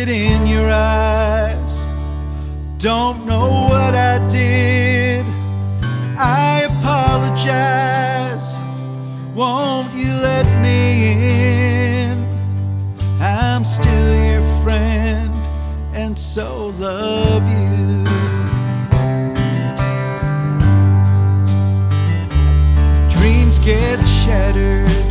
it in your eyes. Don't know what I did, I apologize. Won't you let me in? I'm still your friend and so love you. Dreams get shattered,